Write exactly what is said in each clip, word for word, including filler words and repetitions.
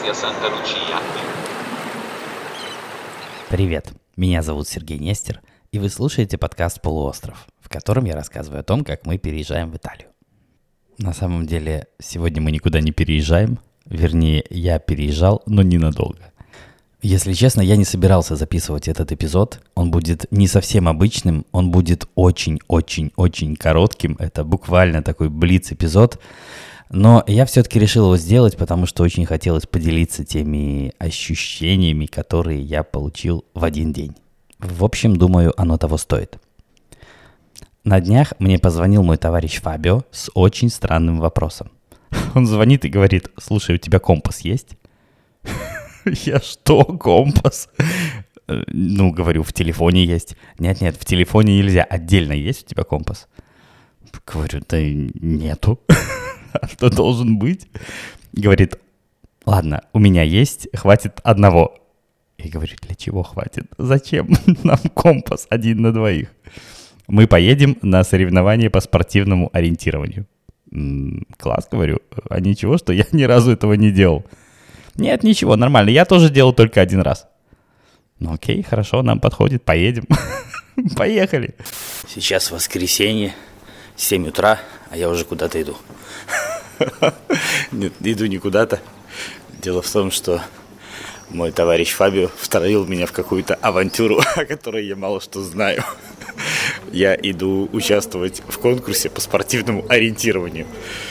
sia Santa Lucia. Привет, меня зовут Сергей Нестер, и вы слушаете подкаст «Полуостров», в котором я рассказываю о том, как мы переезжаем в Италию. На самом деле, сегодня мы никуда не переезжаем, вернее, я переезжал, но ненадолго. Если честно, я не собирался записывать этот эпизод, он будет не совсем обычным, он будет очень-очень-очень коротким, это буквально такой блиц-эпизод, но я все-таки решил его сделать, потому что очень хотелось поделиться теми ощущениями, которые я получил в один день. В общем, думаю, оно того стоит. На днях мне позвонил мой товарищ Фабио с очень странным вопросом. Он звонит и говорит: «Слушай, у тебя компас есть?» Я что, компас? Ну, говорю, в телефоне есть. Нет-нет, в телефоне нельзя. Отдельно есть у тебя компас? Говорю, да нету. А что должен быть? Говорит, ладно, у меня есть, хватит одного. Я говорю, для чего хватит? Зачем нам компас один на двоих? Мы поедем на соревнования по спортивному ориентированию. М-м, класс, говорю. А ничего, что я ни разу этого не делал? Нет, ничего, нормально. Я тоже делал только один раз. Ну окей, хорошо, нам подходит, поедем. Поехали. Сейчас воскресенье, семь утра, а я уже куда-то иду. Нет, иду не куда-то. Дело в том, что мой товарищ Фабио втравил меня в какую-то авантюру, о которой я мало что знаю. Я иду участвовать в конкурсе по спортивному ориентированию,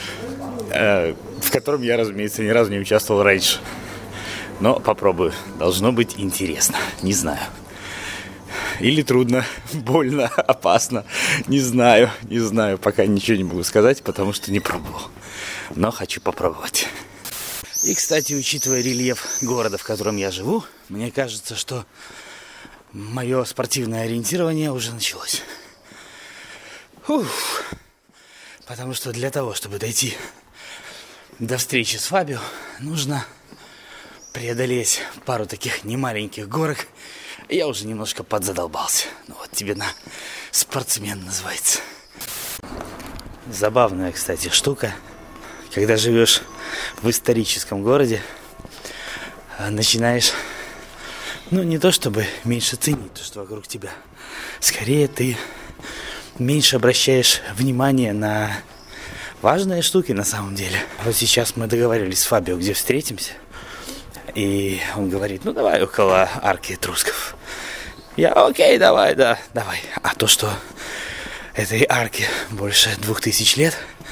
в котором я, разумеется, ни разу не участвовал раньше. Но попробую. Должно быть интересно. Не знаю. Или трудно, больно, опасно. Не знаю, не знаю. Пока ничего не могу сказать, потому что не пробовал. Но хочу попробовать. И, кстати, учитывая рельеф города, в котором я живу, мне кажется, что мое спортивное ориентирование уже началось. Ух. Потому что для того, чтобы дойти до встречи с Фабио, нужно преодолеть пару таких немаленьких горок. Я уже немножко подзадолбался. Ну вот тебе на, спортсмен называется. Забавная, кстати, штука. Когда живешь в историческом городе, начинаешь, ну не то чтобы меньше ценить то, что вокруг тебя. Скорее ты меньше обращаешь внимание на важные штуки на самом деле. Вот сейчас мы договорились с Фабио, где встретимся. И он говорит, ну давай около арки Этрусков. Я, окей, давай, да, давай. А то, что этой арке больше двух тысяч лет,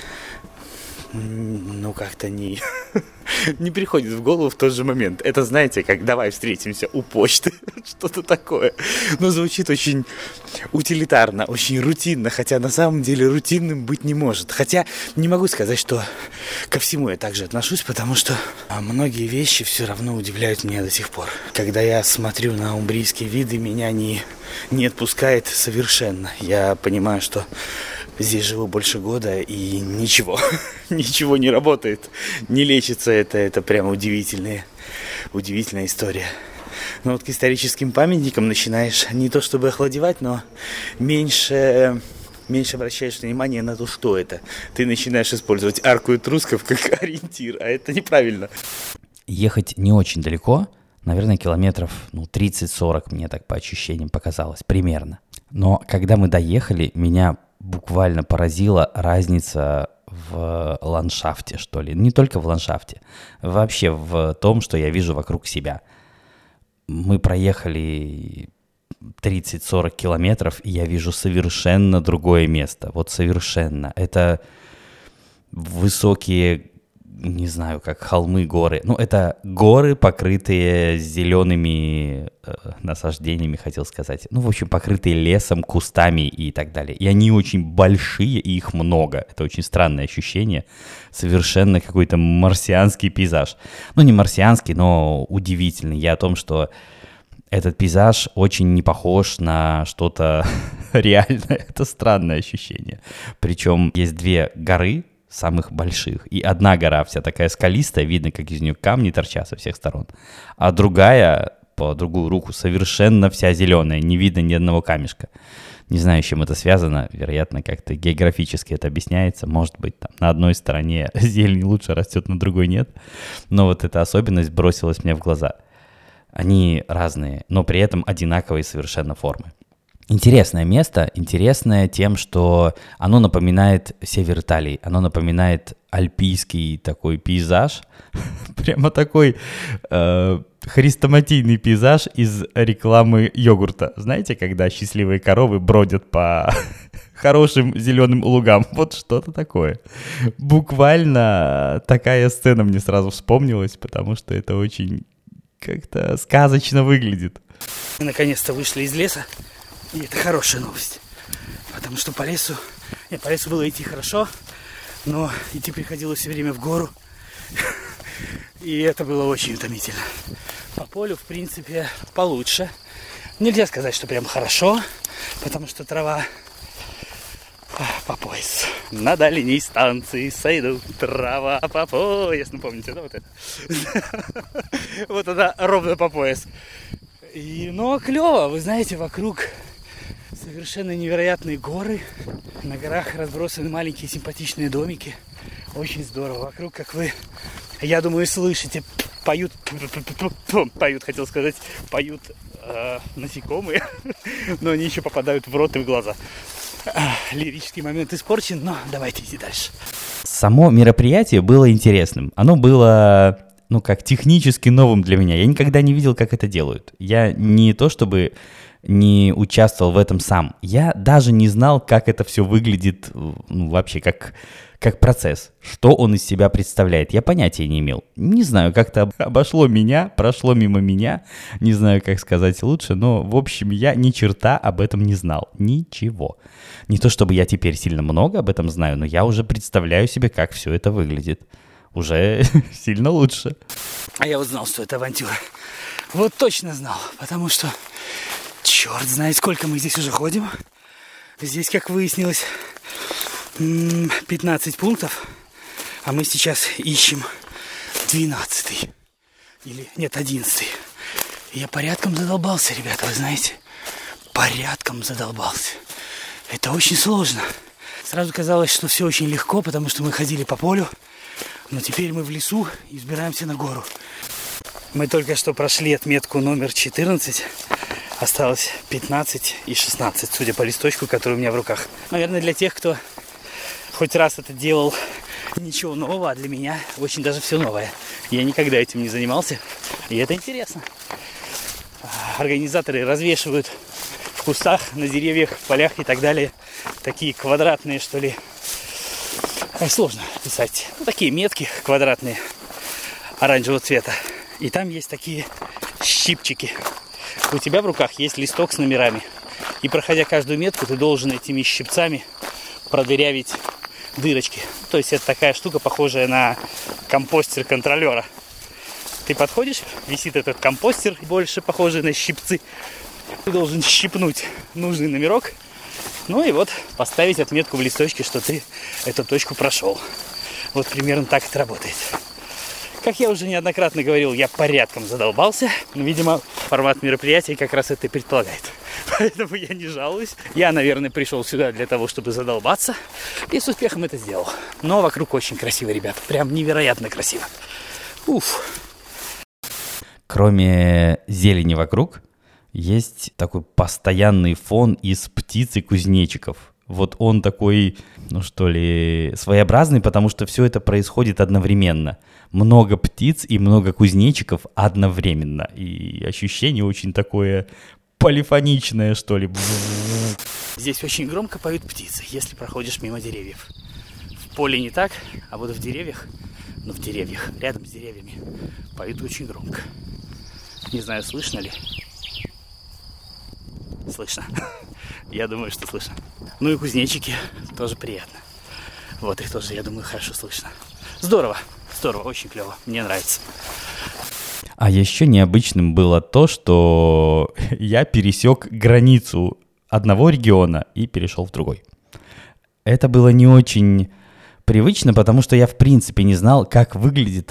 ну как-то не, не приходит в голову в тот же момент. Это, знаете, как давай встретимся у почты, что-то такое. Но звучит очень утилитарно, очень рутинно, хотя на самом деле рутинным быть не может. Хотя не могу сказать, что ко всему я также отношусь, потому что многие вещи все равно удивляют меня до сих пор. Когда я смотрю на умбрийские виды, меня не, не отпускает совершенно. Я понимаю, что здесь живу больше года, и ничего, ничего не работает, не лечится это, это прямо удивительная, удивительная история. Но вот к историческим памятникам начинаешь не то чтобы охладевать, но меньше, меньше обращаешь внимание на то, что это. Ты начинаешь использовать арку Этрусков как ориентир, а это неправильно. Ехать не очень далеко, наверное, километров ну, тридцать-сорок, мне так по ощущениям показалось, примерно. Но когда мы доехали, меня буквально поразила разница в ландшафте, что ли. Не только в ландшафте, вообще в том, что я вижу вокруг себя. Мы проехали тридцать-сорок километров, и я вижу совершенно другое место. Вот совершенно. Это высокие, не знаю, как холмы, горы. Ну, это горы, покрытые зелеными э, насаждениями, хотел сказать. Ну, в общем, покрытые лесом, кустами и так далее. И они очень большие, и их много. Это очень странное ощущение. Совершенно какой-то марсианский пейзаж. Ну, не марсианский, но удивительный. Я о том, что этот пейзаж очень не похож на что-то реальное. Это странное ощущение. Причем есть две горы, самых больших. И одна гора вся такая скалистая, видно, как из нее камни торчат со всех сторон. А другая, по другую руку, совершенно вся зеленая, не видно ни одного камешка. Не знаю, с чем это связано. Вероятно, как-то географически это объясняется. Может быть, там на одной стороне зелень лучше растет, на другой нет. Но вот эта особенность бросилась мне в глаза. Они разные, но при этом одинаковые совершенно формы. Интересное место, интересное тем, что оно напоминает север Италии, оно напоминает альпийский такой пейзаж, прямо такой э, хрестоматийный пейзаж из рекламы йогурта. Знаете, когда счастливые коровы бродят по хорошим зеленым лугам, вот что-то такое. Буквально такая сцена мне сразу вспомнилась, потому что это очень как-то сказочно выглядит. Мы наконец-то вышли из леса. И это хорошая новость, потому что по лесу, нет, по лесу было идти хорошо, но идти приходилось все время в гору, и это было очень утомительно. По полю, в принципе, получше. Нельзя сказать, что прям хорошо, потому что трава по пояс. На дальней станции сойдут трава по пояс. Ну, помните, да, вот это? Вот это ровно по пояс. И, но клево, вы знаете, вокруг совершенно невероятные горы. На горах разбросаны маленькие симпатичные домики. Очень здорово. Вокруг, как вы, я думаю, слышите, поют, поют, хотел сказать, поют э, насекомые, но они еще попадают в рот и в глаза. Лирический момент испорчен, но давайте идти дальше. Само мероприятие было интересным. Оно было, ну, как технически новым для меня. Я никогда не видел, как это делают. Я не то чтобы не участвовал в этом сам. Я даже не знал, как это все выглядит, ну, вообще, как, как процесс. Что он из себя представляет. Я понятия не имел. Не знаю, как-то обошло меня, прошло мимо меня. Не знаю, как сказать лучше, но, в общем, я ни черта об этом не знал. Ничего. Не то чтобы я теперь сильно много об этом знаю, но я уже представляю себе, как все это выглядит. Уже сильно лучше. А я вот знал, что это авантюра. Вот точно знал, потому что черт знает, сколько мы здесь уже ходим. Здесь, как выяснилось, пятнадцать пунктов, а мы сейчас ищем двенадцатый. Или, нет, одиннадцатый. Я порядком задолбался, ребята, вы знаете. Порядком задолбался. Это очень сложно. Сразу казалось, что все очень легко, потому что мы ходили по полю. Но теперь мы в лесу и взбираемся на гору. Мы только что прошли отметку номер четырнадцать. Осталось пятнадцать и шестнадцать, судя по листочку, который у меня в руках. Наверное, для тех, кто хоть раз это делал, ничего нового, а для меня очень даже все новое. Я никогда этим не занимался, и это интересно. Организаторы развешивают в кустах, на деревьях, в полях и так далее такие квадратные, что ли, сложно писать, ну, такие метки квадратные оранжевого цвета. И там есть такие щипчики. У тебя в руках есть листок с номерами. И проходя каждую метку, ты должен этими щипцами продырявить дырочки. То есть это такая штука, похожая на компостер контролера. Ты подходишь, висит этот компостер, больше похожий на щипцы. Ты должен щипнуть нужный номерок. Ну и вот поставить отметку в листочке, что ты эту точку прошел. Вот примерно так это работает. Как я уже неоднократно говорил, я порядком задолбался. Но, видимо, формат мероприятия как раз это и предполагает. Поэтому я не жалуюсь. Я, наверное, пришел сюда для того, чтобы задолбаться. И с успехом это сделал. Но вокруг очень красиво, ребята. Прям невероятно красиво. Уф. Кроме зелени вокруг, есть такой постоянный фон из птиц и кузнечиков. Вот он такой, ну что ли, своеобразный, потому что все это происходит одновременно. Много птиц и много кузнечиков одновременно. И ощущение очень такое полифоничное, что ли. Здесь очень громко поют птицы, если проходишь мимо деревьев. В поле не так, а вот в деревьях, ну в деревьях, рядом с деревьями, поют очень громко. Не знаю, слышно ли. Слышно. Я думаю, что слышно. Ну и кузнечики тоже приятно. Вот их тоже, я думаю, хорошо слышно. Здорово, здорово, очень клево. Мне нравится. А еще необычным было то, что я пересек границу одного региона и перешел в другой. Это было не очень привычно, потому что я в принципе не знал, как выглядит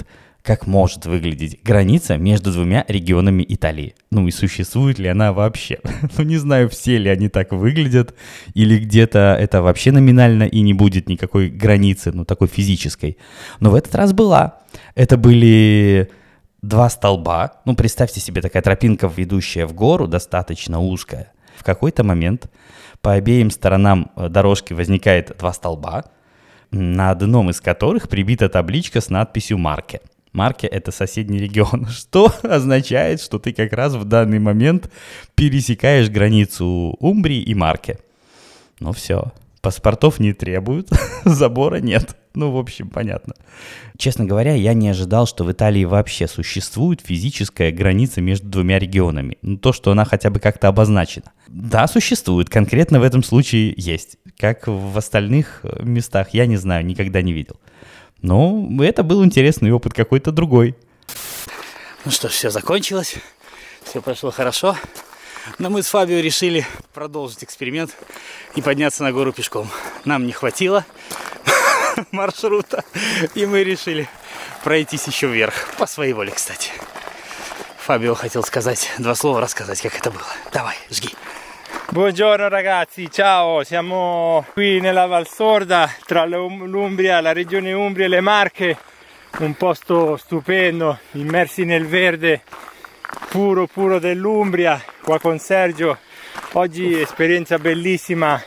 как может выглядеть граница между двумя регионами Италии. Ну и существует ли она вообще? Ну не знаю, все ли они так выглядят, или где-то это вообще номинально и не будет никакой границы, ну такой физической. Но в этот раз была. Это были два столба. Ну представьте себе, такая тропинка, ведущая в гору, достаточно узкая. В какой-то момент по обеим сторонам дорожки возникает два столба, на одном из которых прибита табличка с надписью «Марке». Марке — это соседний регион, что означает, что ты как раз в данный момент пересекаешь границу Умбрии и Марке. Ну все, паспортов не требуют, забора нет. Ну, в общем, понятно. Честно говоря, я не ожидал, что в Италии вообще существует физическая граница между двумя регионами. Ну, то, что она хотя бы как-то обозначена. Да, существует, конкретно в этом случае есть. Как в остальных местах, я не знаю, никогда не видел. Но это был интересный опыт какой-то другой. Ну что ж, все закончилось, все прошло хорошо. Но мы с Фабио решили продолжить эксперимент и подняться на гору пешком. Нам не хватило маршрута, и мы решили пройтись еще вверх. По своей воле, кстати. Фабио хотел сказать два слова, рассказать, как это было. Давай, жги. Buongiorno ragazzi, ciao, siamo qui nella Val Sorda tra l'Umbria, la regione Umbria e le Marche, un posto stupendo, immersi nel verde puro puro dell'Umbria, qua con Sergio. Oggi esperienza bellissima,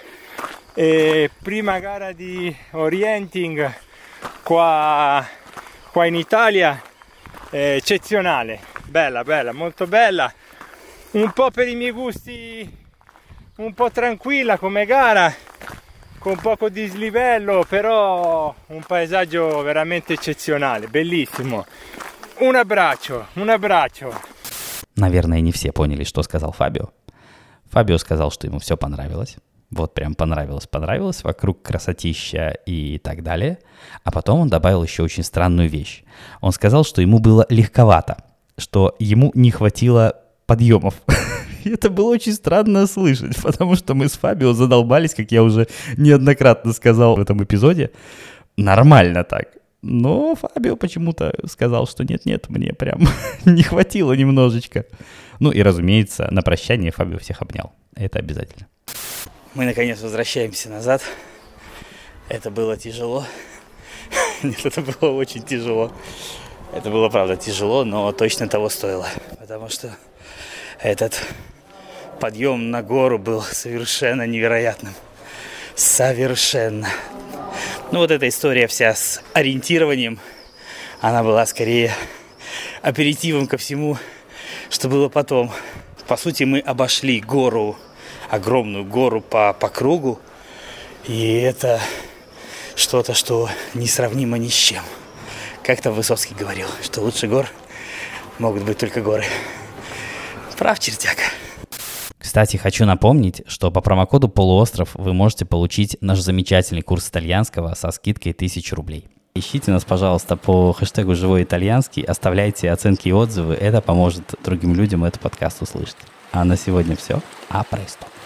e prima gara di orienting qua, qua in Italia, eh, eccezionale, bella bella, molto bella, un po' per i miei gusti un po' tranquilla come gara, con poco dislivello, però un paesaggio veramente eccezionale, bellissimo. Un abbraccio, un abbraccio. Наверное, не все поняли, что сказал Фабио. Фабио сказал, что ему все понравилось. Вот прям понравилось, понравилось, вокруг красотища и так далее. А потом он добавил еще очень странную вещь. Он сказал, что ему было легковато, что ему не хватило подъемов. Это было очень странно слышать, потому что мы с Фабио задолбались, как я уже неоднократно сказал в этом эпизоде, нормально так. Но Фабио почему-то сказал, что нет-нет, мне прям не хватило немножечко. Ну и, разумеется, на прощание Фабио всех обнял. Это обязательно. Мы, наконец, возвращаемся назад. Это было тяжело. Нет, это было очень тяжело. Это было, правда, тяжело, но точно того стоило. Потому что этот подъем на гору был совершенно невероятным. Совершенно. Ну вот эта история вся с ориентированием, она была скорее аперитивом ко всему, что было потом. По сути, мы обошли гору, огромную гору по, по кругу, и это что-то, что несравнимо ни с чем. Как-то Высоцкий говорил, что лучше гор могут быть только горы. Прав, чертяка. Кстати, хочу напомнить, что по промокоду «Полуостров» вы можете получить наш замечательный курс итальянского со скидкой тысяча рублей. Ищите нас, пожалуйста, по хэштегу «Живой итальянский», оставляйте оценки и отзывы, это поможет другим людям этот подкаст услышать. А на сегодня все. А престо.